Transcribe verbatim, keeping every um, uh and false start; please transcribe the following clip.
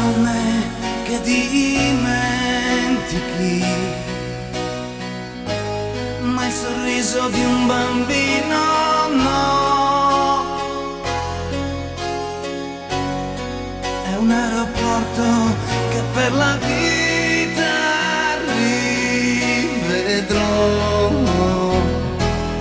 nome che dimentichi, ma il sorriso di un bambino no. È un aeroporto che per la vita